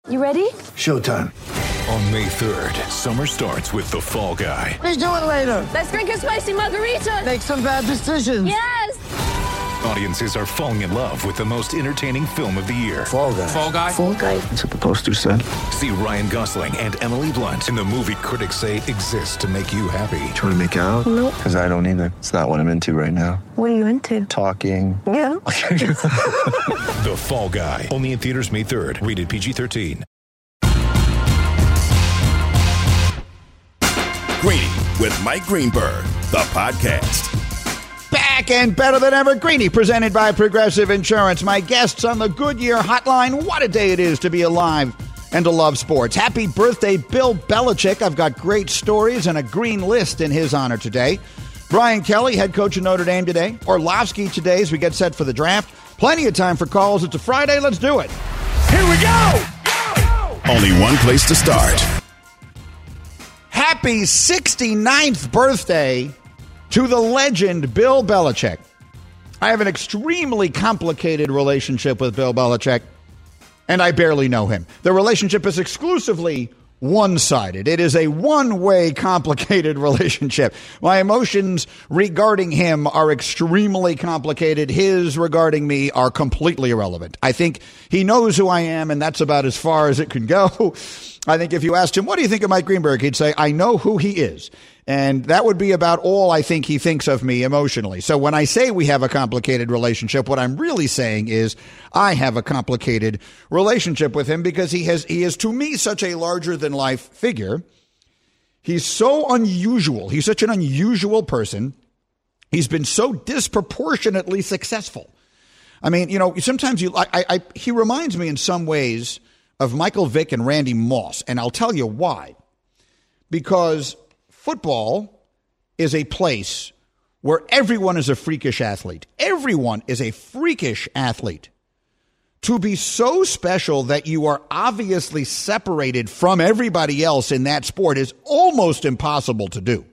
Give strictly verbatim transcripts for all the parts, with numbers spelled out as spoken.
You ready? Showtime. On May third, summer starts with The Fall Guy. Let's do it later. Let's drink a spicy margarita. Make some bad decisions. Yes! Audiences are falling in love with the most entertaining film of the year. Fall Guy. Fall Guy? Fall Guy. That's what the poster said. See Ryan Gosling and Emily Blunt in the movie critics say exists to make you happy. Trying to make it out? Nope. Because I don't either. It's not what I'm into right now. What are you into? Talking. Yeah. The Fall Guy. Only in theaters May third. Rated P G thirteen. Greeny with Mike Greenberg, the podcast. Back and better than ever, Greeny, presented by Progressive Insurance. My guests on the Goodyear Hotline. What a day it is to be alive and to love sports. Happy birthday, Bill Belichick. I've got great stories and a green list in his honor today. Brian Kelly, head coach of Notre Dame today. Orlovsky today as we get set for the draft. Plenty of time for calls. It's a Friday. Let's do it. Here we go! go! Only one place to start. Happy sixty-ninth birthday to the legend Bill Belichick. I have an extremely complicated relationship with Bill Belichick, and I barely know him. The relationship is exclusively one-sided. It is a one-way complicated relationship. My emotions regarding him are extremely complicated. His regarding me are completely irrelevant. I think he knows who I am, and that's about as far as it can go. I think if you asked him, what do you think of Mike Greenberg? He'd say, I know who he is. And that would be about all I think he thinks of me emotionally. So when I say we have a complicated relationship, what I'm really saying is I have a complicated relationship with him because he has, he is to me such a larger than life figure. He's so unusual. He's such an unusual person. He's been so disproportionately successful. I mean, you know, sometimes you, I, I, he reminds me in some ways of Michael Vick and Randy Moss. And I'll tell you why. Because football is a place where everyone is a freakish athlete. Everyone is a freakish athlete. To be so special that you are obviously separated from everybody else in that sport is almost impossible to do.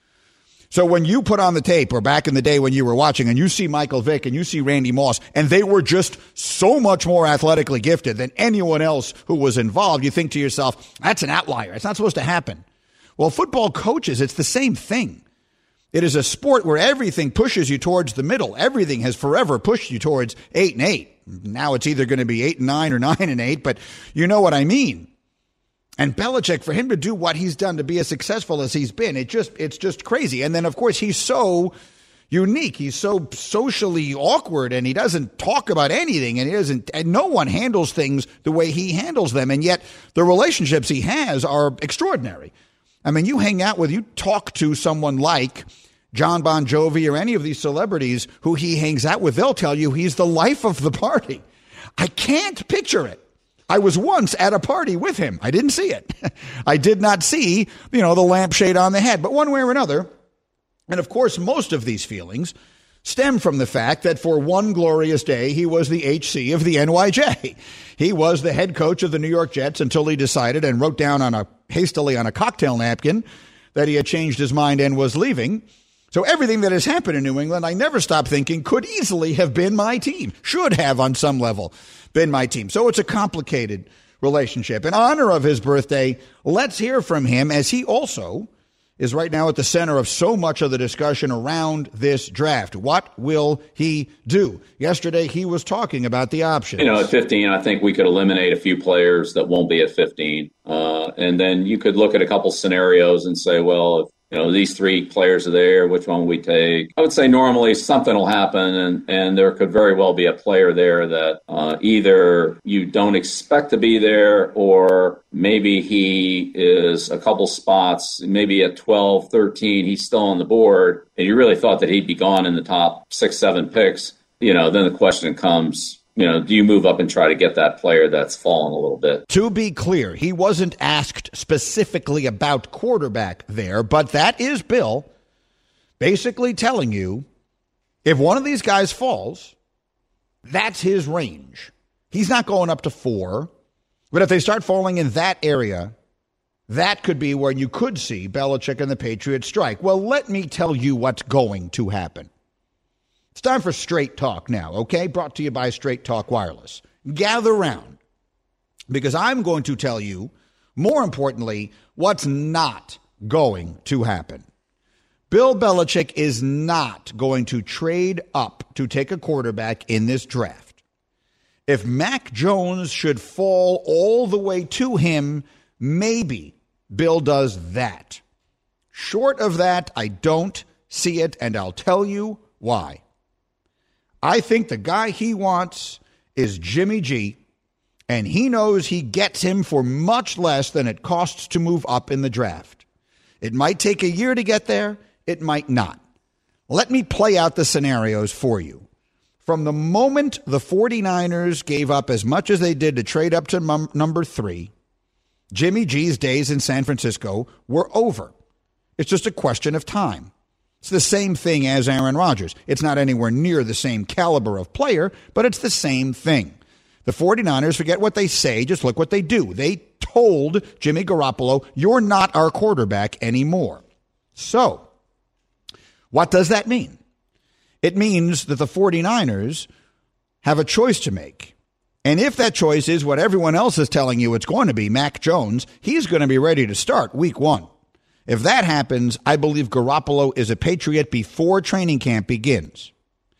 So when you put on the tape, or back in the day when you were watching, and you see Michael Vick and you see Randy Moss, and they were just so much more athletically gifted than anyone else who was involved, you think to yourself, that's an outlier. It's not supposed to happen. Well, football coaches, it's the same thing. It is a sport where everything pushes you towards the middle. Everything has forever pushed you towards eight and eight. Now it's either going to be eight and nine or nine and eight, but you know what I mean. And Belichick, for him to do what he's done, to be as successful as he's been, it just it's just crazy. And then, of course, he's so unique. He's so socially awkward, and he doesn't talk about anything, and he doesn't. And no one handles things the way he handles them. And yet, the relationships he has are extraordinary. I mean, you hang out with, you talk to someone like John Bon Jovi or any of these celebrities who he hangs out with, they'll tell you he's the life of the party. I can't picture it. I was once at a party with him. I didn't see it. I did not see, you know, the lampshade on the head. But one way or another, and of course, most of these feelings stem from the fact that for one glorious day, he was the H C of the N Y J. He was the head coach of the New York Jets until he decided and wrote down on a hastily on a cocktail napkin that he had changed his mind and was leaving. So everything that has happened in New England, I never stopped thinking could easily have been my team, should have on some level been my team. So it's a complicated relationship. In honor of his birthday, let's hear from him, as he also is right now at the center of so much of the discussion around this draft. What will he do? Yesterday, he was talking about the options. You know, at fifteen, I think we could eliminate a few players that won't be at fifteen. Uh, and then you could look at a couple scenarios and say, well, if you know, these three players are there, which one will we take? I would say normally something will happen, and, and there could very well be a player there that uh, either you don't expect to be there, or maybe he is a couple spots, maybe at twelve, thirteen, he's still on the board, and you really thought that he'd be gone in the top six, seven picks. You know, then the question comes, you know, do you move up and try to get that player that's fallen a little bit? To be clear, he wasn't asked specifically about quarterback there, but that is Bill basically telling you if one of these guys falls, that's his range. He's not going up to four, but if they start falling in that area, that could be where you could see Belichick and the Patriots strike. Well, let me tell you what's going to happen. It's time for Straight Talk now, okay? Brought to you by Straight Talk Wireless. Gather round. because I'm going to tell you, more importantly, what's not going to happen. Bill Belichick is not going to trade up to take a quarterback in this draft. If Mac Jones should fall all the way to him, maybe Bill does that. Short of that, I don't see it, and I'll tell you why. I think the guy he wants is Jimmy G, and he knows he gets him for much less than it costs to move up in the draft. It might take a year to get there. It might not. Let me play out the scenarios for you. From the moment the 49ers gave up as much as they did to trade up to num- number three, Jimmy G's days in San Francisco were over. It's just a question of time. It's the same thing as Aaron Rodgers. It's not anywhere near the same caliber of player, but it's the same thing. The 49ers, forget what they say, just look what they do. They told Jimmy Garoppolo, you're not our quarterback anymore. So, what does that mean? It means that the 49ers have a choice to make. And if that choice is what everyone else is telling you it's going to be, Mac Jones, he's going to be ready to start week one. If that happens, I believe Garoppolo is a Patriot before training camp begins.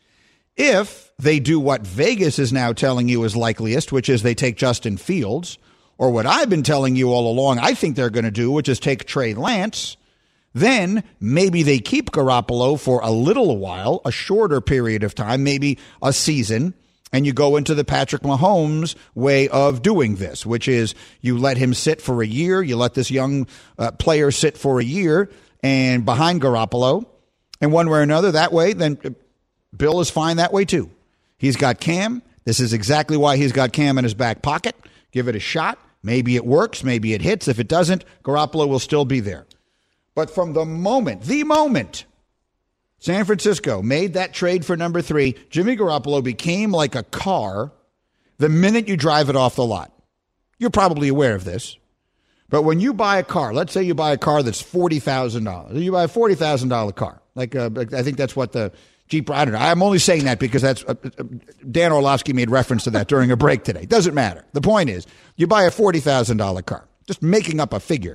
If they do what Vegas is now telling you is likeliest, which is they take Justin Fields, or what I've been telling you all along I think they're going to do, which is take Trey Lance, then maybe they keep Garoppolo for a little while, a shorter period of time, maybe a season, and you go into the Patrick Mahomes way of doing this, which is you let him sit for a year, you let this young uh, player sit for a year and behind Garoppolo, and one way or another, that way, then Bill is fine that way too. He's got Cam. This is exactly why he's got Cam in his back pocket. Give it a shot. Maybe it works. Maybe it hits. If it doesn't, Garoppolo will still be there. But from the moment, the moment San Francisco made that trade for number three, Jimmy Garoppolo became like a car the minute you drive it off the lot. You're probably aware of this. But when you buy a car, let's say you buy a car that's forty thousand dollars. You buy a forty thousand dollars car. Like uh, I think that's what the Jeep, I don't know. I'm only saying that because that's uh, Dan Orlovsky made reference to that during a break today. Doesn't matter. The point is, you buy a forty thousand dollars car. Just making up a figure.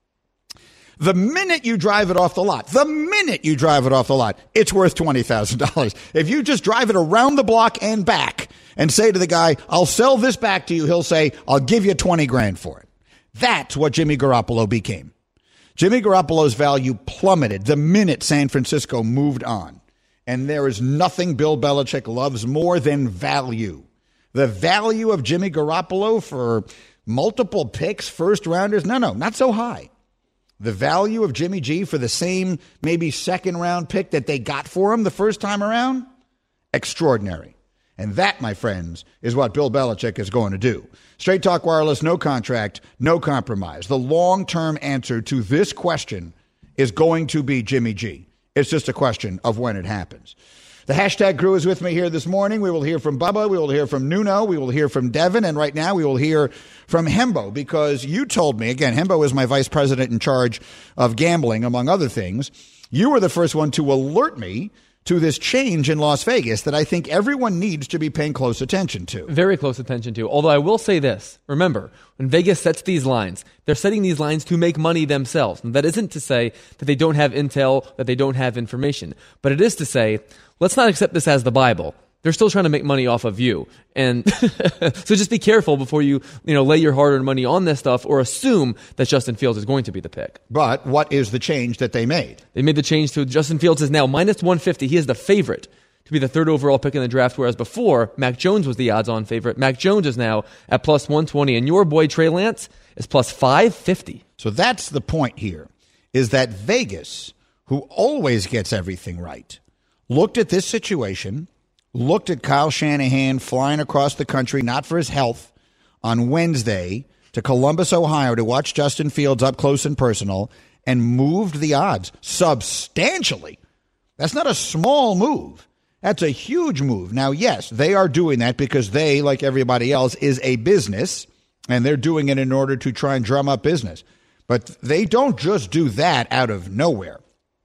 The minute you drive it off the lot, the minute you drive it off the lot, it's worth twenty thousand dollars. If you just drive it around the block and back and say to the guy, I'll sell this back to you, he'll say, I'll give you twenty grand for it. That's what Jimmy Garoppolo became. Jimmy Garoppolo's value plummeted the minute San Francisco moved on. And there is nothing Bill Belichick loves more than value. The value of Jimmy Garoppolo for multiple picks, first rounders, no, no, not so high. The value of Jimmy G for the same maybe second round pick that they got for him the first time around, extraordinary. And that, my friends, is what Bill Belichick is going to do. Straight Talk Wireless, no contract, no compromise. The long-term answer to this question is going to be Jimmy G. It's just a question of when it happens. The hashtag crew is with me here this morning. We will hear from Bubba. We will hear from Nuno. We will hear from Devin. And right now we will hear from Hembo, because you told me, again, Hembo is my vice president in charge of gambling, among other things. You were the first one to alert me to this change in Las Vegas that I think everyone needs to be paying close attention to. Very close attention to. Although I will say this. Remember, when Vegas sets these lines, they're setting these lines to make money themselves. And that isn't to say that they don't have intel, that they don't have information. But it is to say, let's not accept this as the Bible. They're still trying to make money off of you. And so just be careful before you, you know, lay your hard-earned money on this stuff or assume that Justin Fields is going to be the pick. But what is the change that they made? They made the change to Justin Fields is now minus one fifty. He is the favorite to be the third overall pick in the draft, whereas before, Mac Jones was the odds-on favorite. Mac Jones is now at plus one twenty, and your boy Trey Lance is plus five fifty. So that's the point here, is that Vegas, who always gets everything right, looked at this situation, looked at Kyle Shanahan flying across the country, not for his health, on Wednesday to Columbus, Ohio, to watch Justin Fields up close and personal, and moved the odds substantially. That's not a small move. That's a huge move. Now, yes, they are doing that because they, like everybody else, is a business, and they're doing it in order to try and drum up business. But they don't just do that out of nowhere.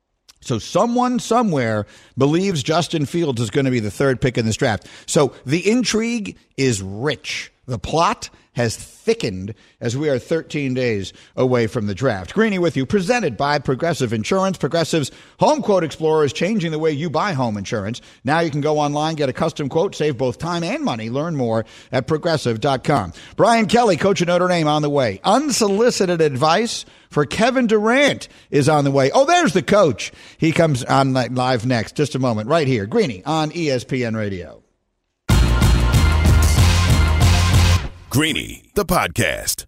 So someone somewhere believes Justin Fields is going to be the third pick in this draft. So the intrigue is rich. The plot, has thickened as we are thirteen days away from the draft. Greeny with you, presented by Progressive Insurance. Progressive's Home Quote Explorer is changing the way you buy home insurance. Now you can go online, get a custom quote, save both time and money. Learn more at progressive dot com. Brian Kelly, coach of Notre Dame, on the way. Unsolicited advice for Kevin Durant is on the way. Oh, there's the coach. He comes on live next. Just a moment. Right here. Greeny on E S P N Radio. Greeny, the podcast.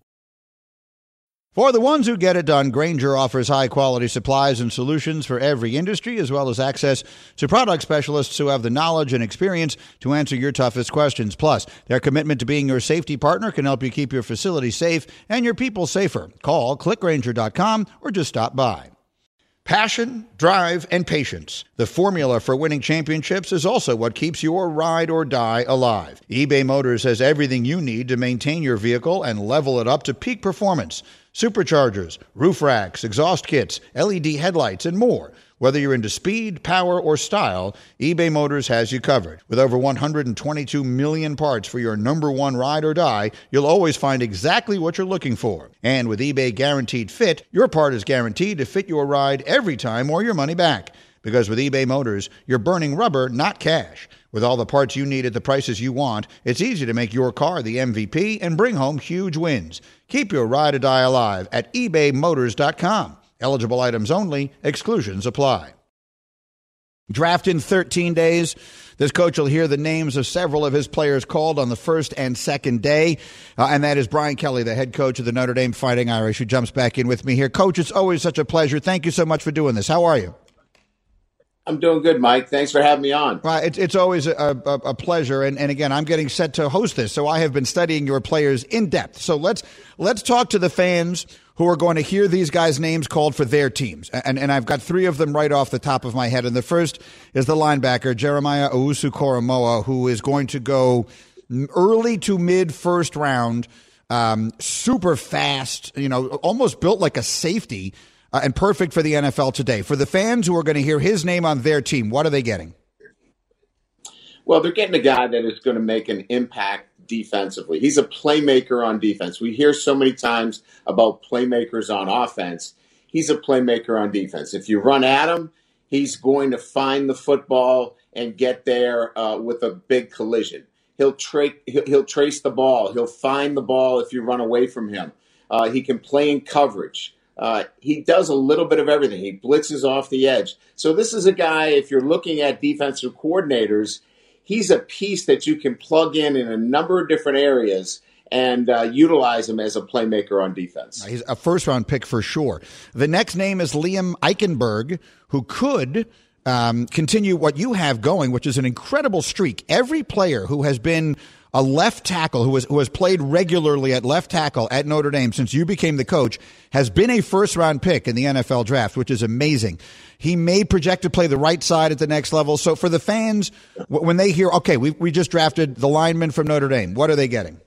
For the ones who get it done, Grainger offers high-quality supplies and solutions for every industry, as well as access to product specialists who have the knowledge and experience to answer your toughest questions. Plus, their commitment to being your safety partner can help you keep your facility safe and your people safer. Call click grainger dot com or just stop by. Passion, drive, and patience. The formula for winning championships is also what keeps your ride or die alive. eBay Motors has everything you need to maintain your vehicle and level it up to peak performance. Superchargers, roof racks, exhaust kits, L E D headlights, and more. Whether you're into speed, power, or style, eBay Motors has you covered. With over one hundred twenty-two million parts for your number one ride or die, you'll always find exactly what you're looking for. And with eBay Guaranteed Fit, your part is guaranteed to fit your ride every time or your money back. Because with eBay Motors, you're burning rubber, not cash. With all the parts you need at the prices you want, it's easy to make your car the M V P and bring home huge wins. Keep your ride or die alive at ebay motors dot com. Eligible items only. Exclusions apply. Draft in thirteen days. This coach will hear the names of several of his players called on the first and second day. Uh, and that is Brian Kelly, the head coach of the Notre Dame Fighting Irish, who jumps back in with me here. Coach, it's always such a pleasure. Thank you so much for doing this. How are you? I'm doing good, Mike. Thanks for having me on. Well, it's, it's always a, a, a pleasure. And, and again, I'm getting set to host this, so I have been studying your players in depth. So let's let's talk to the fans who are going to hear these guys' names called for their teams. And, and I've got three of them right off the top of my head. And the first is the linebacker, Jeremiah Owusu-Koramoah, who is going to go early to mid first round, um, super fast, you know, almost built like a safety. Uh, and perfect for the N F L today. For the fans who are going to hear his name on their team, what are they getting? Well, they're getting a guy that is going to make an impact defensively. He's a playmaker on defense. We hear so many times about playmakers on offense. He's a playmaker on defense. If you run at him, he's going to find the football and get there uh, with a big collision. He'll, tra- he'll trace the ball. He'll find the ball if you run away from him. Uh, he can play in coverage. Uh, he does a little bit of everything. He blitzes off the edge. So this is a guy, if you're looking at defensive coordinators, he's a piece that you can plug in in a number of different areas and uh, utilize him as a playmaker on defense. He's a first-round pick for sure. The next name is Liam Eichenberg, who could um, continue what you have going, which is an incredible streak. Every player who has been a left tackle who has, who has played regularly at left tackle at Notre Dame since you became the coach has been a first-round pick in the N F L draft, which is amazing. He may project to play the right side at the next level. So for the fans, when they hear, okay, we we just drafted the lineman from Notre Dame, what are they getting?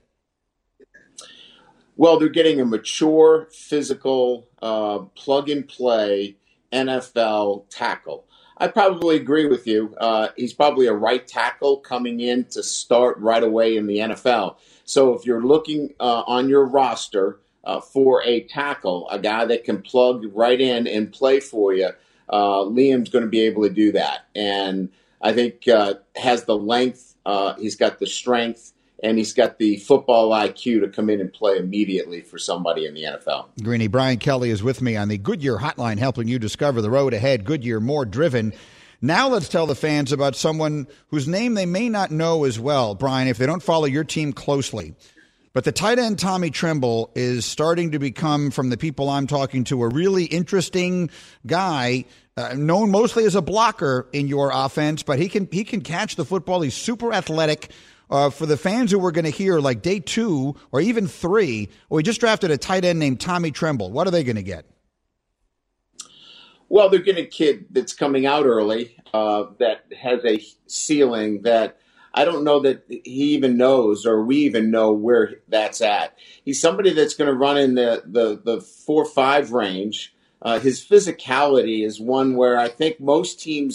Well, they're getting a mature, physical, uh, plug-and-play N F L tackle. I probably agree with you. Uh, he's probably a right tackle coming in to start right away in the N F L. So if you're looking uh, on your roster uh, for a tackle, a guy that can plug right in and play for you, uh, Liam's going to be able to do that. And I think uh, has the length, uh, he's got the strength, and he's got the football I Q to come in and play immediately for somebody in the N F L. Greeny, Brian Kelly is with me on the Goodyear Hotline, helping you discover the road ahead. Goodyear, more driven. Now let's tell the fans about someone whose name they may not know as well, Brian, if they don't follow your team closely. But the tight end Tommy Tremble is starting to become, from the people I'm talking to, a really interesting guy, uh, known mostly as a blocker in your offense, but he can he can catch the football. He's super athletic. Uh, for the fans who were going to hear like day two or even three, well, we just drafted a tight end named Tommy Tremble. What are they going to get? Well, they're getting a kid that's coming out early uh, that has a ceiling that I don't know that he even knows or we even know where that's at. He's somebody that's going to run in the, the, the four five range. Uh, his physicality is one where I think most teams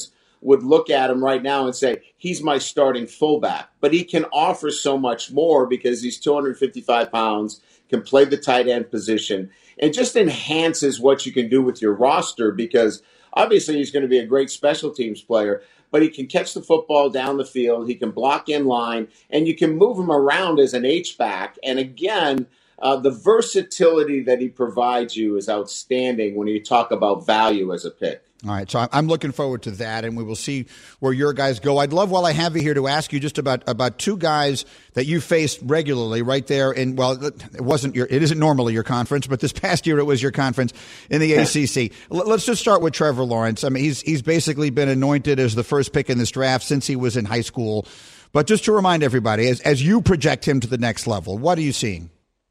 would look at him right now and say, he's my starting fullback. But he can offer so much more because he's two hundred fifty-five pounds, can play the tight end position, and just enhances what you can do with your roster because obviously he's going to be a great special teams player, but he can catch the football down the field, he can block in line, and you can move him around as an H-back. And again, uh, the versatility that he provides you is outstanding when you talk about value as a pick. All right, so I'm looking forward to that, and we will see where your guys go. I'd love, while I have you here, to ask you just about about two guys that you faced regularly right there in, well, it wasn't your, it isn't normally your conference, but this past year it was your conference in the A C C. Let's just start with Trevor Lawrence. I mean, he's he's basically been anointed as the first pick in this draft since he was in high school. But just to remind everybody, as as you project him to the next level, what are you seeing?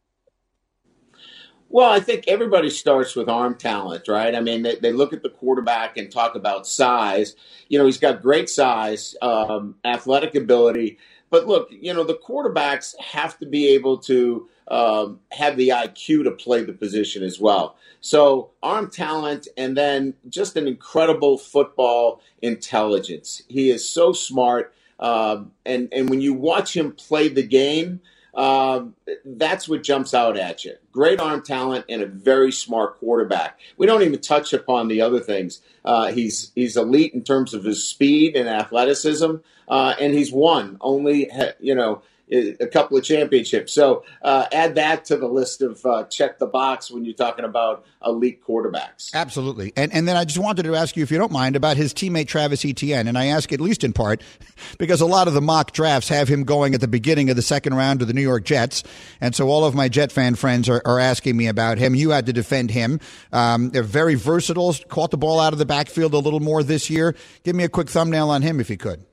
Well, I think everybody starts with arm talent, right? I mean, they, they look at the quarterback and talk about size. You know, he's got great size, um, athletic ability. But look, you know, the quarterbacks have to be able to um, have the I Q to play the position as well. So arm talent and then just an incredible football intelligence. He is so smart. Um, and, and when you watch him play the game, Um, that's what jumps out at you. Great arm talent and a very smart quarterback. We don't even touch upon the other things. Uh, he's he's elite in terms of his speed and athleticism, uh, and he's won only, you know, a couple of championships. So uh, add that to the list of uh, check the box when you're talking about elite quarterbacks. Absolutely. And and then I just wanted to ask you, if you don't mind, about his teammate Travis Etienne. And I ask at least in part because a lot of the mock drafts have him going at the beginning of the second round to the New York Jets. And so all of my Jet fan friends are, are asking me about him. You had to defend him. Um, they're very versatile, caught the ball out of the backfield a little more this year. Give me a quick thumbnail on him if you could.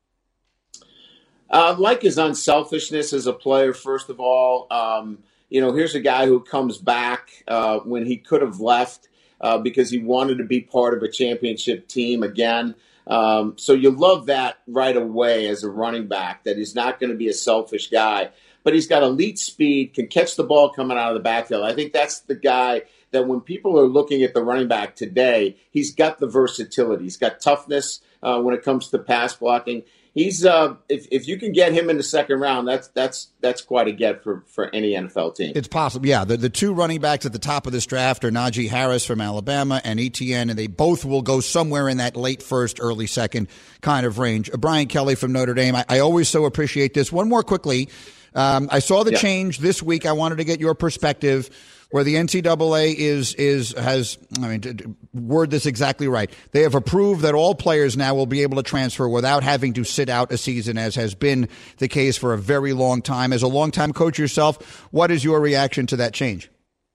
Uh, like his unselfishness as a player, first of all. Um, you know, here's a guy who comes back uh, when he could have left uh, because he wanted to be part of a championship team again. Um, so you love that right away as a running back, that he's not going to be a selfish guy. But he's got elite speed, can catch the ball coming out of the backfield. I think that's the guy that when people are looking at the running back today, he's got the versatility. He's got toughness uh, when it comes to pass blocking. He's uh, if if you can get him in the second round, that's that's that's quite a get for, for any N F L team. It's possible, yeah. The the two running backs at the top of this draft are Najee Harris from Alabama and Etienne, and they both will go somewhere in that late first, early second kind of range. Brian Kelly from Notre Dame. I, I always so appreciate this. One more quickly. Um, I saw the yeah. change this week. I wanted to get your perspective. Where the N C double A is is has, I mean, to, to word this exactly right. They have approved that all players now will be able to transfer without having to sit out a season, as has been the case for a very long time. As a longtime coach yourself, what is your reaction to that change?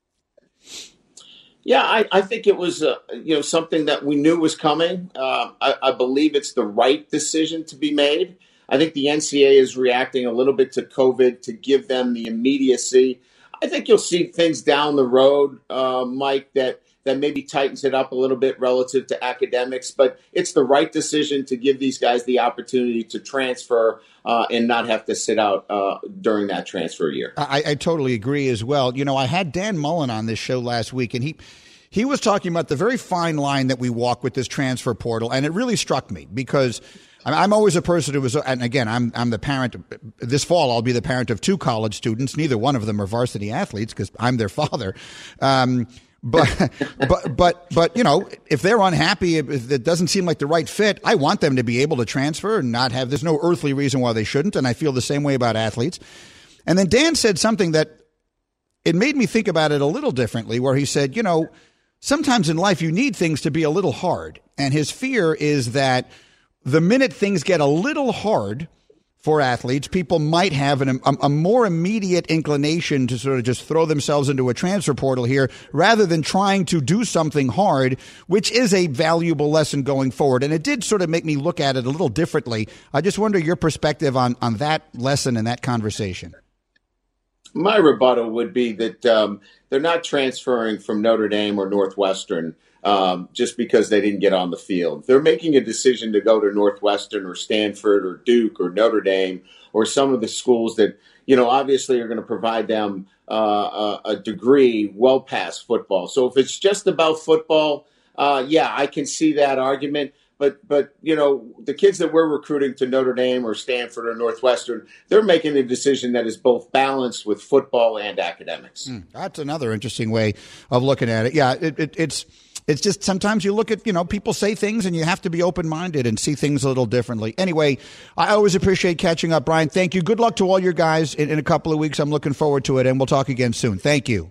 Yeah, I, I think it was uh, you know something that we knew was coming. Uh, I, I believe it's the right decision to be made. I think the N C double A is reacting a little bit to COVID to give them the immediacy. I think you'll see things down the road, uh, Mike, that, that maybe tightens it up a little bit relative to academics. But it's the right decision to give these guys the opportunity to transfer uh, and not have to sit out uh, during that transfer year. I, I totally agree as well. You know, I had Dan Mullen on this show last week, and he he was talking about the very fine line that we walk with this transfer portal. And it really struck me because – I'm always a person who was, and again, I'm I'm the parent. This fall, I'll be the parent of two college students. Neither one of them are varsity athletes because I'm their father. Um, but but but but you know, if they're unhappy, if it doesn't seem like the right fit, I want them to be able to transfer and not have. There's no earthly reason why they shouldn't, and I feel the same way about athletes. And then Dan said something that it made me think about it a little differently, where he said, you know, sometimes in life you need things to be a little hard, and his fear is that the minute things get a little hard for athletes, people might have an, a, a more immediate inclination to sort of just throw themselves into a transfer portal here rather than trying to do something hard, which is a valuable lesson going forward. And it did sort of make me look at it a little differently. I just wonder your perspective on, on that lesson and that conversation. My rebuttal would be that um, they're not transferring from Notre Dame or Northwestern Um, just because they didn't get on the field. They're making a decision to go to Northwestern or Stanford or Duke or Notre Dame or some of the schools that, you know, obviously are going to provide them uh, a, a degree well past football. So if it's just about football, uh, yeah, I can see that argument. But, but you know, the kids that we're recruiting to Notre Dame or Stanford or Northwestern, they're making a decision that is both balanced with football and academics. Mm, that's another interesting way of looking at it. Yeah, it, it, it's it's just sometimes you look at, you know, people say things and you have to be open-minded and see things a little differently. Anyway, I always appreciate catching up, Brian. Thank you. Good luck to all your guys in, in a couple of weeks. I'm looking forward to it, and we'll talk again soon. Thank you.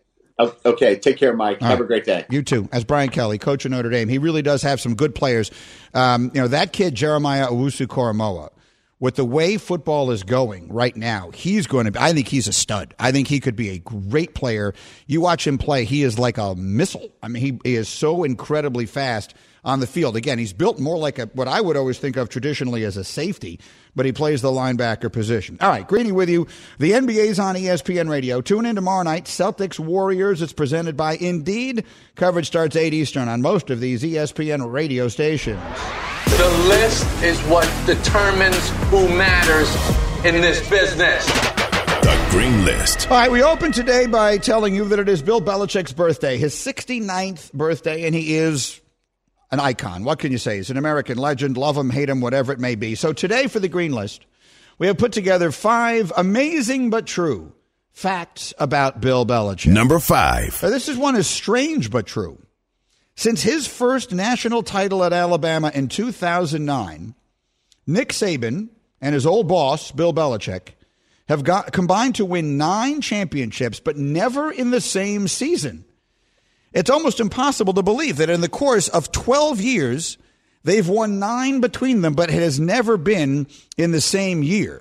Okay, take care, Mike. All have right. a great day. You too. As Brian Kelly, coach of Notre Dame, he really does have some good players. Um, you know, that kid, Jeremiah Owusu-Koramoah, with the way football is going right now, he's going to be, I think he's a stud. I think he could be a great player. You watch him play, he is like a missile. I mean, he, he is so incredibly fast on the field. Again, he's built more like a, what I would always think of traditionally as a safety, but he plays the linebacker position. All right, Greeny with you. The N B A's on E S P N Radio. Tune in tomorrow night, Celtics Warriors. It's presented by Indeed. Coverage starts eight Eastern on most of these E S P N radio stations. The list is what determines who matters in this business. The Green List. All right, we open today by telling you that it is Bill Belichick's birthday, his sixty-ninth birthday, and he is an icon. What can you say? He's an American legend. Love him, hate him, whatever it may be. So today for the Green List, we have put together five amazing but true facts about Bill Belichick. Number five. Now, this is one is strange but true. Since his first national title at Alabama in two thousand nine, Nick Saban and his old boss, Bill Belichick, have got combined to win nine championships, but never in the same season. It's almost impossible to believe that in the course of twelve years, they've won nine between them, but it has never been in the same year.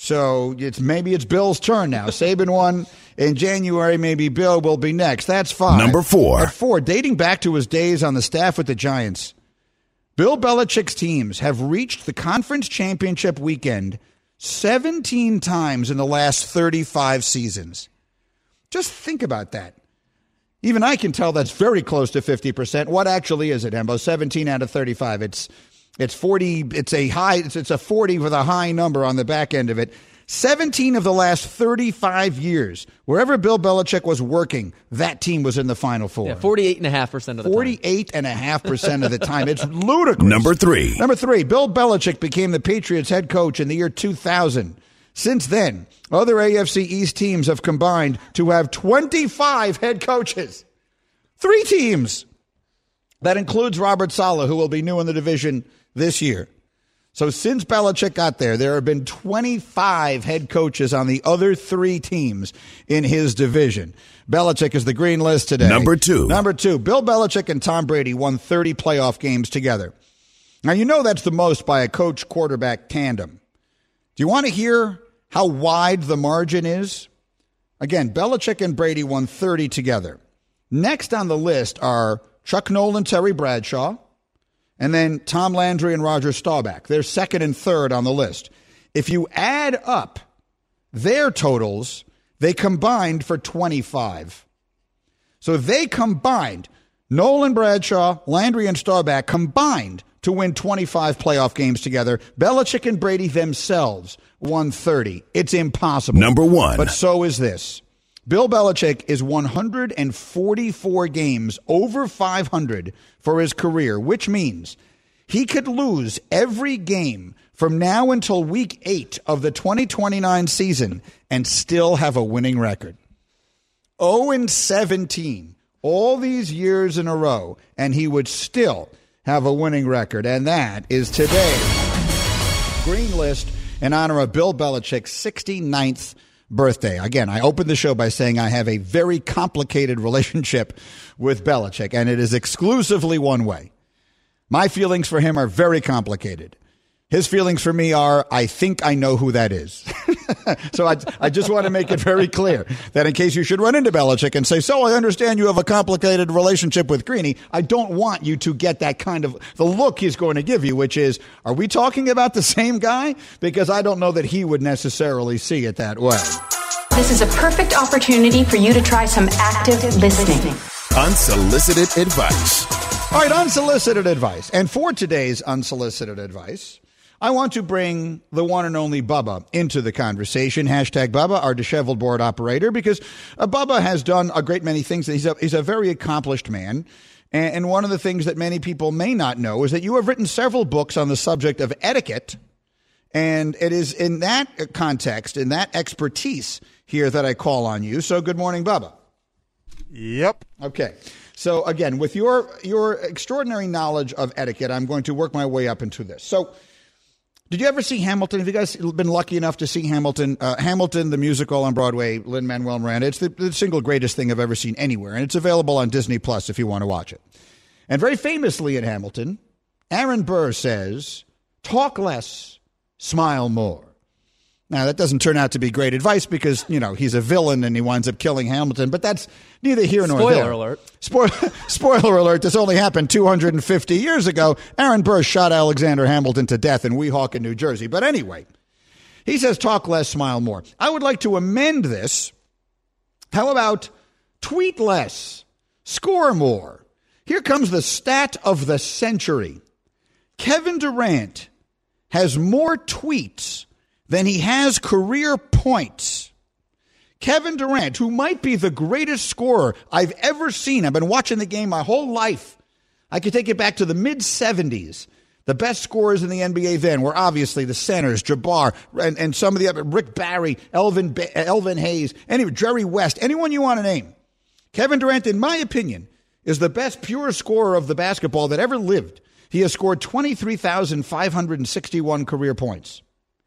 So it's maybe it's Bill's turn now. Saban won in January. Maybe Bill will be next. That's five. Number four. At four, dating back to his days on the staff with the Giants, Bill Belichick's teams have reached the conference championship weekend seventeen times in the last thirty-five seasons. Just think about that. Even I can tell that's very close to fifty percent. What actually is it, Hembo? seventeen out of thirty-five. It's it's forty. It's a high. It's, it's a forty with a high number on the back end of it. seventeen of the last thirty-five years, wherever Bill Belichick was working, that team was in the Final Four. Yeah, forty-eight point five percent of the time. forty-eight point five percent of the time. It's ludicrous. Number three. Number three, Bill Belichick became the Patriots head coach in the year two thousand. Since then, other A F C East teams have combined to have twenty-five head coaches. Three teams. That includes Robert Saleh, who will be new in the division this year. So since Belichick got there, there have been twenty-five head coaches on the other three teams in his division. Belichick is the Green List today. Number two. Number two, Bill Belichick and Tom Brady won thirty playoff games together. Now, you know that's the most by a coach-quarterback tandem. Do you want to hear how wide the margin is? Again, Belichick and Brady won thirty together. Next on the list are Chuck Nolan, Terry Bradshaw, and then Tom Landry and Roger Staubach. They're second and third on the list. If you add up their totals, they combined for twenty-five. So they combined, Nolan, Bradshaw, Landry, and Staubach combined to win twenty-five playoff games together. Belichick and Brady themselves won thirty. It's impossible. Number one. But so is this. Bill Belichick is one hundred forty-four games over five hundred for his career, which means he could lose every game from now until week eight of the twenty twenty-nine season and still have a winning record. oh and seventeen all these years in a row, and he would still have a winning record. And that is today's Green List in honor of Bill Belichick's sixty-ninth birthday. Again, I opened the show by saying I have a very complicated relationship with Belichick, and it is exclusively one way. My feelings for him are very complicated. His feelings for me are, I think I know who that is. So I, I just want to make it very clear that in case you should run into Belichick and say, so I understand you have a complicated relationship with Greeny, I don't want you to get that kind of the look he's going to give you, which is, are we talking about the same guy? Because I don't know that he would necessarily see it that way. This is a perfect opportunity for you to try some active listening. Unsolicited advice. All right, unsolicited advice. And for today's unsolicited advice, I want to bring the one and only Bubba into the conversation. Hashtag Bubba, our disheveled board operator, because uh, Bubba has done a great many things. He's a, he's a very accomplished man. And, and one of the things that many people may not know is that you have written several books on the subject of etiquette. And it is in that context, in that expertise here that I call on you. So good morning, Bubba. Yep. Okay. So again, with your your extraordinary knowledge of etiquette, I'm going to work my way up into this. So did you ever see Hamilton? Have you guys been lucky enough to see Hamilton? Uh, Hamilton, the musical on Broadway, Lin-Manuel Miranda. It's the, the single greatest thing I've ever seen anywhere. And it's available on Disney Plus if you want to watch it. And very famously in Hamilton, Aaron Burr says, talk less, smile more. Now, that doesn't turn out to be great advice because, you know, he's a villain and he winds up killing Hamilton, but that's neither here nor Spoiler there. Spoiler alert. Spoiler, spoiler alert, this only happened two hundred fifty years ago. Aaron Burr shot Alexander Hamilton to death in Weehawken, New Jersey. But anyway, he says talk less, smile more. I would like to amend this. How about tweet less, score more? Here comes the stat of the century. Kevin Durant has more tweets than he has career points. Kevin Durant, who might be the greatest scorer I've ever seen. I've been watching the game my whole life. I could take it back to the mid-seventies. The best scorers in the N B A then were obviously the centers, Jabbar, and, and some of the other, Rick Barry, Elvin, Elvin Hayes, anyway, Jerry West, anyone you want to name. Kevin Durant, in my opinion, is the best pure scorer of the basketball that ever lived. He has scored twenty-three thousand five hundred sixty-one career points.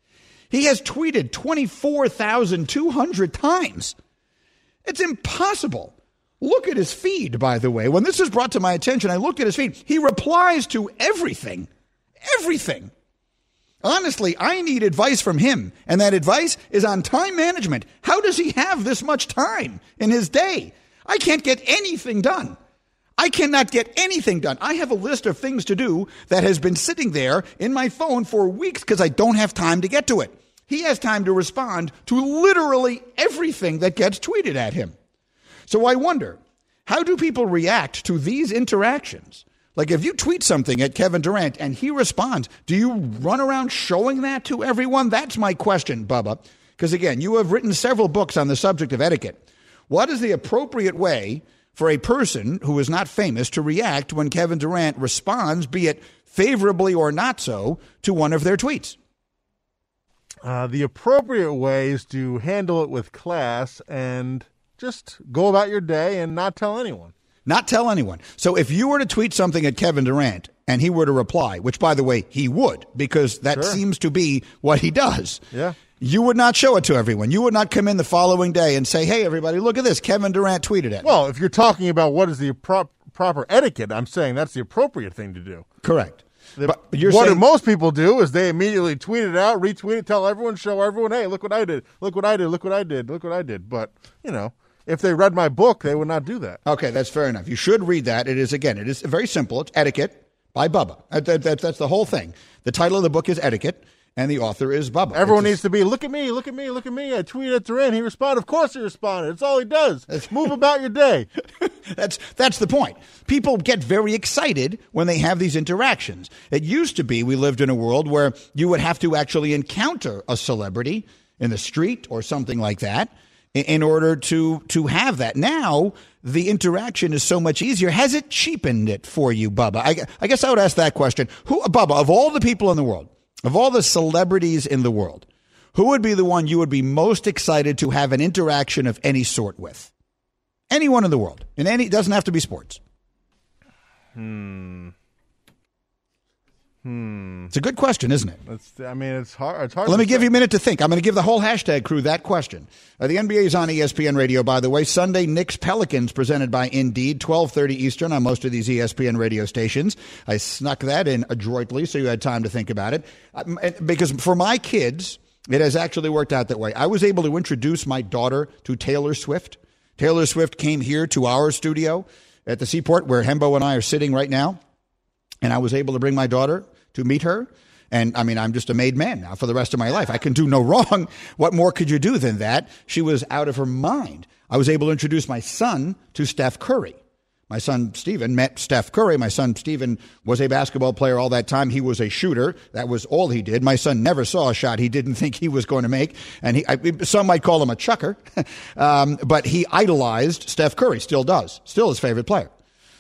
He has tweeted twenty-four thousand two hundred times. It's impossible. Look at his feed, by the way. When this was brought to my attention, I looked at his feed. He replies to everything. Everything. Honestly, I need advice from him, and that advice is on time management. How does he have this much time in his day? I can't get anything done. I cannot get anything done. I have a list of things to do that has been sitting there in my phone for weeks because I don't have time to get to it. He has time to respond to literally everything that gets tweeted at him. So I wonder, how do people react to these interactions? Like if you tweet something at Kevin Durant and he responds, do you run around showing that to everyone? That's my question, Bubba. Because again, you have written several books on the subject of etiquette. What is the appropriate way for a person who is not famous to react when Kevin Durant responds, be it favorably or not so, to one of their tweets? Uh, the appropriate way is to handle it with class and just go about your day and not tell anyone. Not tell anyone. So if you were to tweet something at Kevin Durant and he were to reply, which, by the way, he would, because that Sure. seems to be what he does. Yeah. You would not show it to everyone. You would not come in the following day and say, hey, everybody, look at this. Kevin Durant tweeted it. Well, if you're talking about what is the pro- proper etiquette, I'm saying that's the appropriate thing to do. Correct. The, but you're what saying, most people do is they immediately tweet it out, retweet it, tell everyone, show everyone, hey, look what I did, look what I did, look what I did, look what I did. But, you know, if they read my book, they would not do that. Okay, that's fair enough. You should read that. It is, again, it is very simple. It's Etiquette by Bubba. That, that, that, that's the whole thing. The title of the book is Etiquette, and the author is Bubba. Everyone it's needs to be, look at me, look at me, look at me. I tweeted at Durant. He responded. Of course he responded. It's all he does. Move about your day. That's that's the point. People get very excited when they have these interactions. It used to be we lived in a world where you would have to actually encounter a celebrity in the street or something like that in, in order to to have that. Now, the interaction is so much easier. Has it cheapened it for you, Bubba? I, I guess I would ask that question. Who, Bubba, of all the people in the world, of all the celebrities in the world, who would be the one you would be most excited to have an interaction of any sort with? Anyone in the world. In any, it doesn't have to be sports. Hmm. Hmm. It's a good question, isn't it? It's, I mean, it's hard. It's hard. Let to me say. give you a minute to think. I'm going to give the whole hashtag crew that question. Uh, the N B A is on E S P N Radio, by the way. Sunday, Knicks Pelicans, presented by Indeed, twelve thirty Eastern on most of these E S P N radio stations. I snuck that in adroitly so you had time to think about it. Uh, because for my kids, it has actually worked out that way. I was able to introduce my daughter to Taylor Swift. Taylor Swift came here to our studio at the Seaport, where Hembo and I are sitting right now. And I was able to bring my daughter to meet her. And I mean, I'm just a made man now for the rest of my life. I can do no wrong. What more could you do than that? She was out of her mind. I was able to introduce my son to Steph Curry. My son, Stephen, met Steph Curry. My son, Stephen, was a basketball player all that time. He was a shooter. That was all he did. My son never saw a shot he didn't think he was going to make. And he, I, some might call him a chucker. um, but he idolized Steph Curry, still does, still his favorite player.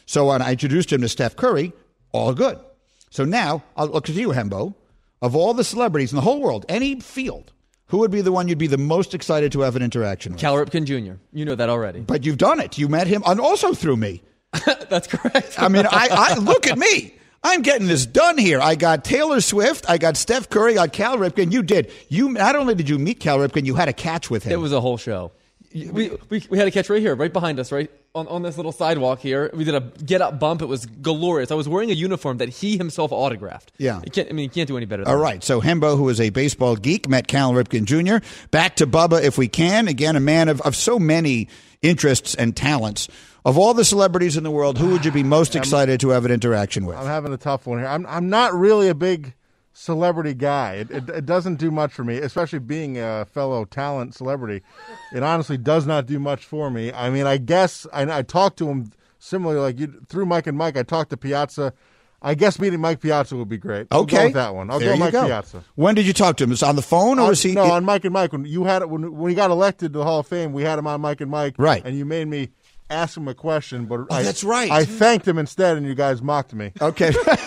So when I introduced him to Steph Curry, all good. So now, I'll look at you, Hembo. Of all the celebrities in the whole world, any field, who would be the one you'd be the most excited to have an interaction with? Cal Ripken Junior You know that already. But you've done it. You met him, and also through me. That's correct. I mean, I, I look at me. I'm getting this done here. I got Taylor Swift. I got Steph Curry. I got Cal Ripken. You did. You not only did you meet Cal Ripken, you had a catch with him. It was a whole show. We, we we had a catch right here, right behind us, right on, on this little sidewalk here. We did a get up bump. It was glorious. I was wearing a uniform that he himself autographed. Yeah, you can't, I mean, you can't do any better than All that. right, so Hembo, who is a baseball geek, met Cal Ripken Junior Back to Bubba, if we can. Again, a man of, of so many interests and talents. Of all the celebrities in the world, who would you be most excited to have an interaction with? I'm having a tough one here. I'm I'm not really a big celebrity guy. It, it, it doesn't do much for me, especially being a fellow talent celebrity. It honestly does not do much for me. I mean, I guess I, I talked to him similarly, like you through Mike and Mike. I talked to Piazza. I guess meeting Mike Piazza would be great. I'll Okay, go with that one. I'll there go you Mike go. Piazza. When did you talk to him? Was it on the phone or on, was he? No, on Mike and Mike. When you had it, when when he got elected to the Hall of Fame, we had him on Mike and Mike. Right. And you made me ask him a question, but Oh, I, that's right. I thanked him instead, and you guys mocked me. Okay.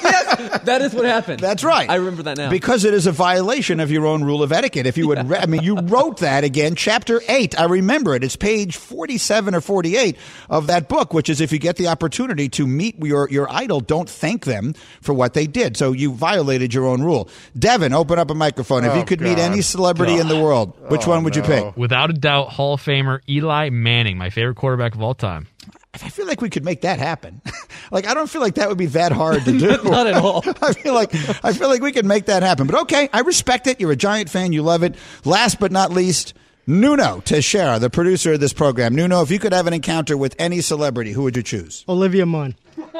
That is what happened. That's right. I remember that now. Because it is a violation of your own rule of etiquette. If you would, re- I mean, you wrote that again, chapter eight. I remember it. It's page forty-seven or forty-eight of that book, which is if you get the opportunity to meet your, your idol, don't thank them for what they did. So you violated your own rule. Devin, open up a microphone. If Oh, you could meet God. any celebrity God. in the world, which Oh, one would you no. pick? Without a doubt, Hall of Famer Eli Manning, my favorite quarterback of all time. I feel like we could make that happen. Like, I don't feel like that would be that hard to do. Not at all. I feel like I feel like we could make that happen. But okay, I respect it. You're a Giant fan. You love it. Last but not least, Nuno Teixeira, the producer of this program. Nuno, if you could have an encounter with any celebrity, who would you choose? Olivia Munn.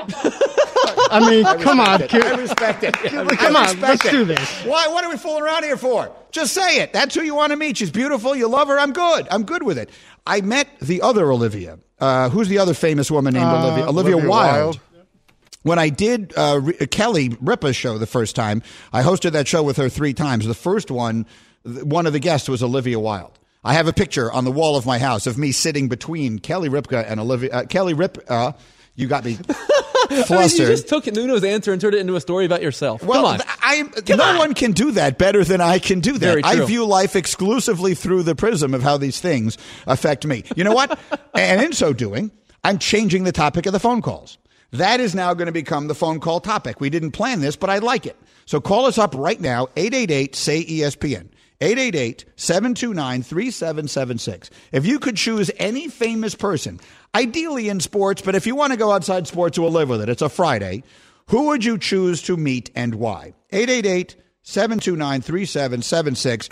I mean, come on. It. I respect it. Come I on, respect let's it. do this. Why? What are we fooling around here for? Just say it. That's who you want to meet. She's beautiful. You love her. I'm good. I'm good with it. I met the other Olivia. Uh, who's the other famous woman named Uh, Olivia? Olivia, Olivia Wilde. Wilde. When I did uh, R- Kelly Ripa's show the first time, I hosted that show with her three times. The first one, th- one of the guests was Olivia Wilde. I have a picture on the wall of my house of me sitting between Kelly Ripa and Olivia. Uh, Kelly Ripa, you got me flustered. I mean, you just took Nuno's answer and turned it into a story about yourself. Well, Come on. th- I, Come no on. one can do that better than I can do that. Very I true. view life exclusively through the prism of how these things affect me. You know what? And in so doing, I'm changing the topic of the phone calls. That is now going to become the phone call topic. We didn't plan this, but I like it. So call us up right now, eight eight eight, S A Y, E S P N. eight eight eight, seven two nine, three seven seven six. If you could choose any famous person, ideally in sports, but if you want to go outside sports, we'll live with it. It's a Friday. Who would you choose to meet and why? eight eight eight, seven two nine, three seven seven six.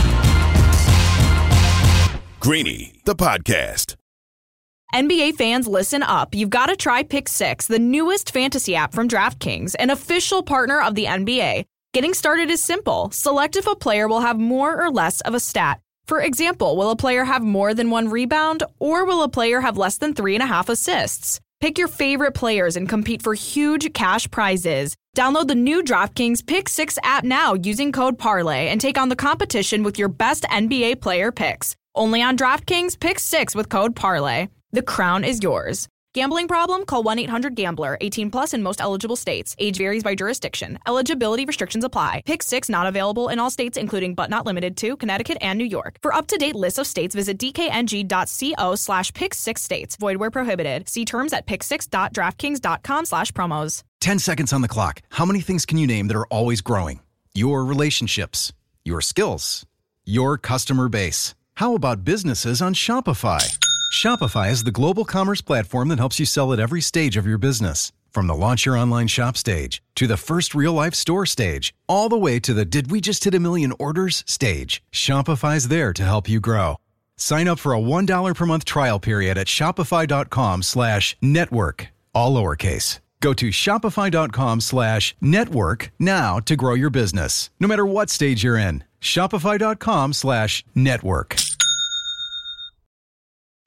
Greeny, the podcast. N B A fans, listen up. You've got to try Pick Six, the newest fantasy app from DraftKings, an official partner of the N B A. Getting started is simple. Select if a player will have more or less of a stat. For example, will a player have more than one rebound, or will a player have less than three and a half assists? Pick your favorite players and compete for huge cash prizes. Download the new DraftKings Pick Six app now using code Parlay and take on the competition with your best N B A player picks. Only on DraftKings Pick Six with code Parlay. The crown is yours. Gambling problem? Call one eight hundred gambler. eighteen plus in most eligible states. Age varies by jurisdiction. Eligibility restrictions apply. Pick Six not available in all states, including but not limited to Connecticut and New York. For up-to-date lists of states, visit dkng.co slash pick six states. Void where prohibited. See terms at pick six dot draftkings dot com slash promos. Ten seconds on the clock. How many things can you name that are always growing? Your relationships, your skills, your customer base. How about businesses on Shopify? Shopify is the global commerce platform that helps you sell at every stage of your business. From the launch your online shop stage, to the first real-life store stage, all the way to the did we just hit a million orders stage. Shopify's there to help you grow. Sign up for a one dollar per month trial period at shopify.com slash network, all lowercase. Go to shopify.com slash network now to grow your business, no matter what stage you're in. Shopify.com slash network.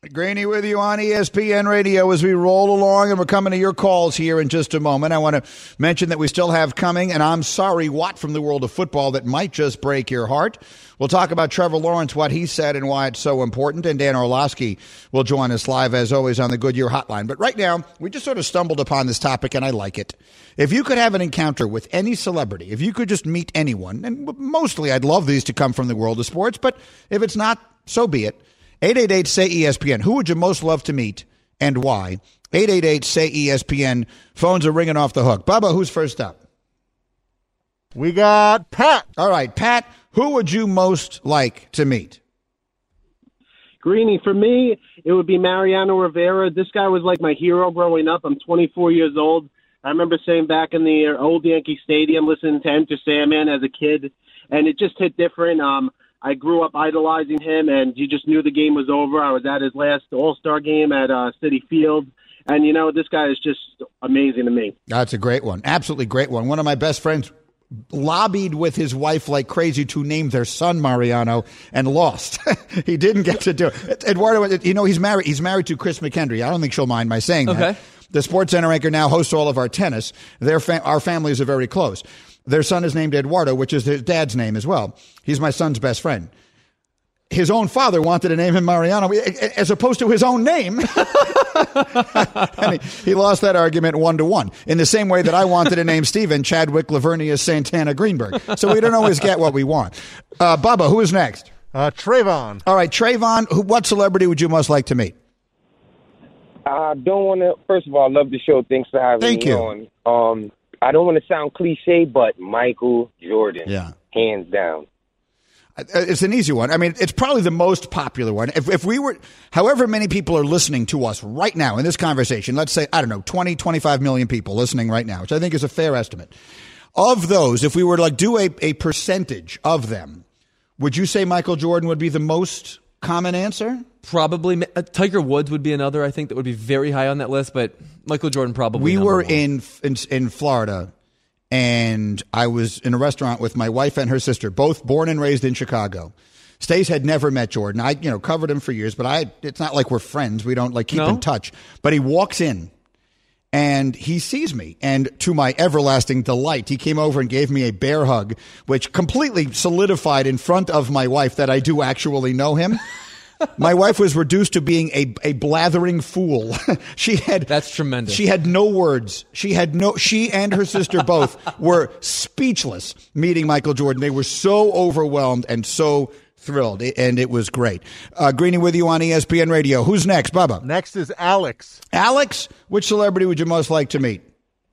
Greeny with you on E S P N Radio as we roll along, and we're coming to your calls here in just a moment. I want to mention that we still have coming, and I'm sorry, what from the world of football that might just break your heart. We'll talk about Trevor Lawrence, what he said, and why it's so important, and Dan Orlovsky will join us live, as always, on the Goodyear Hotline. But right now, we just sort of stumbled upon this topic, and I like it. If you could have an encounter with any celebrity, if you could just meet anyone, and mostly I'd love these to come from the world of sports, but if it's not, so be it. eight eight eight, S A Y, E S P N. Who would you most love to meet and why? eight eight eight, S A Y, E S P N. Phones are ringing off the hook. Bubba, who's first up? We got Pat. All right, Pat, who would you most like to meet? Greeny, for me, it would be Mariano Rivera. This guy was like my hero growing up. I'm twenty-four years old. I remember saying back in the old Yankee Stadium, listening to Enter Sandman as a kid, and it just hit different. Um, I grew up idolizing him, and you just knew the game was over. I was at his last All-Star game at uh, Citi Field, and, you know, this guy is just amazing to me. That's a great one. Absolutely great one. One of my best friends lobbied with his wife like crazy to name their son Mariano and lost. He didn't get to do it. Eduardo, you know, he's married. He's married to Chris McHenry. I don't think she'll mind my saying okay. that. The SportsCenter anchor now hosts all of our tennis. Their fam- our families are very close. Their son is named Eduardo, which is his dad's name as well. He's my son's best friend. His own father wanted to name him Mariano as opposed to his own name. And he, he lost that argument one to one. In the same way that I wanted to name Steven Chadwick Lavernius Santana Greenberg. So we don't always get what we want. Uh, Bubba, who is next? Uh, Trayvon. All right, Trayvon, who, what celebrity would you most like to meet? I don't want to, first of all, I love the show. Thanks for having Thank me you. on. Um, I don't want to sound cliche, but Michael Jordan, yeah, hands down. It's an easy one. I mean, it's probably the most popular one. If, if we were, however many people are listening to us right now in this conversation, let's say, I don't know, twenty, twenty-five million people listening right now, which I think is a fair estimate. Of those, if we were to like do a, a percentage of them, would you say Michael Jordan would be the most common answer? Probably. Uh, Tiger Woods would be another, I think, that would be very high on that list, but Michael Jordan probably. We were one. in, in in Florida, and I was in a restaurant with my wife and her sister, both born and raised in Chicago. Stace had never met Jordan. I, you know, covered him for years, but I. It's not like we're friends. We don't like keep No? in touch. But he walks in, and he sees me, and to my everlasting delight, he came over and gave me a bear hug, which completely solidified in front of my wife that I do actually know him. My wife was reduced to being a, a blathering fool. She had That's tremendous. She had no words. She had no she and her sister both were speechless meeting Michael Jordan. They were so overwhelmed and so thrilled, and it was great. Uh, Greeny with you on E S P N Radio. Who's next, Bubba? Next is Alex. Alex, which celebrity would you most like to meet?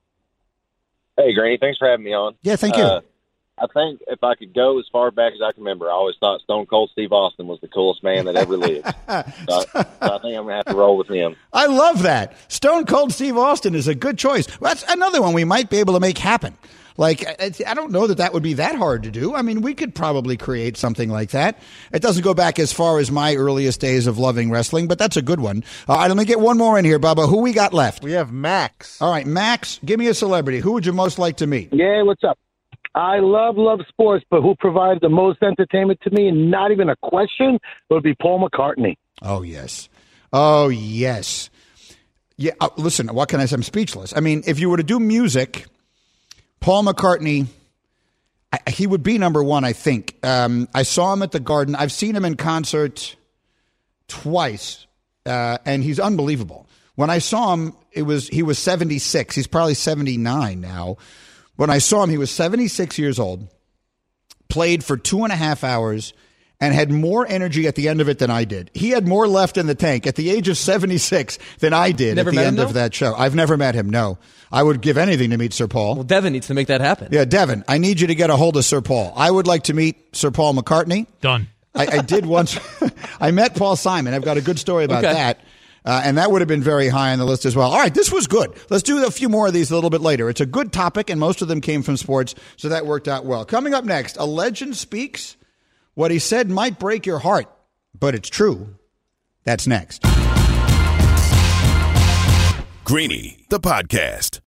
Hey, Greeny, thanks for having me on. Yeah, thank you. Uh, I think if I could go as far back as I can remember, I always thought Stone Cold Steve Austin was the coolest man that ever lived. so, I, so I think I'm going to have to roll with him. I love that. Stone Cold Steve Austin is a good choice. That's another one we might be able to make happen. Like, I don't know that that would be that hard to do. I mean, we could probably create something like that. It doesn't go back as far as my earliest days of loving wrestling, but that's a good one. All right, let me get one more in here, Bubba. Who we got left? We have Max. All right, Max, give me a celebrity. Who would you most like to meet? Yeah, what's up? I love, love sports, but who provides the most entertainment to me, and not even a question, would be Paul McCartney. Oh, yes. Oh, yes. Yeah, uh, listen, what can I say? I'm speechless. I mean, if you were to do music, Paul McCartney, I, he would be number one, I think. Um, I saw him at the Garden. I've seen him in concert twice, uh, and he's unbelievable. When I saw him, it was he was seventy-six. He's probably seventy-nine now. When I saw him, he was seventy-six years old, played for two and a half hours, and had more energy at the end of it than I did. He had more left in the tank at the age of seventy-six than I did Never at the met end him, of though? that show. I've never met him, no. I would give anything to meet Sir Paul. Well, Devin needs to make that happen. Yeah, Devin, I need you to get a hold of Sir Paul. I would like to meet Sir Paul McCartney. Done. I, I did once. I met Paul Simon. I've got a good story about Okay. that. Uh, and that would have been very high on the list as well. All right, this was good. Let's do a few more of these a little bit later. It's a good topic, and most of them came from sports, so that worked out well. Coming up next, a legend speaks. What he said might break your heart, but it's true. That's next. Greeny, the podcast.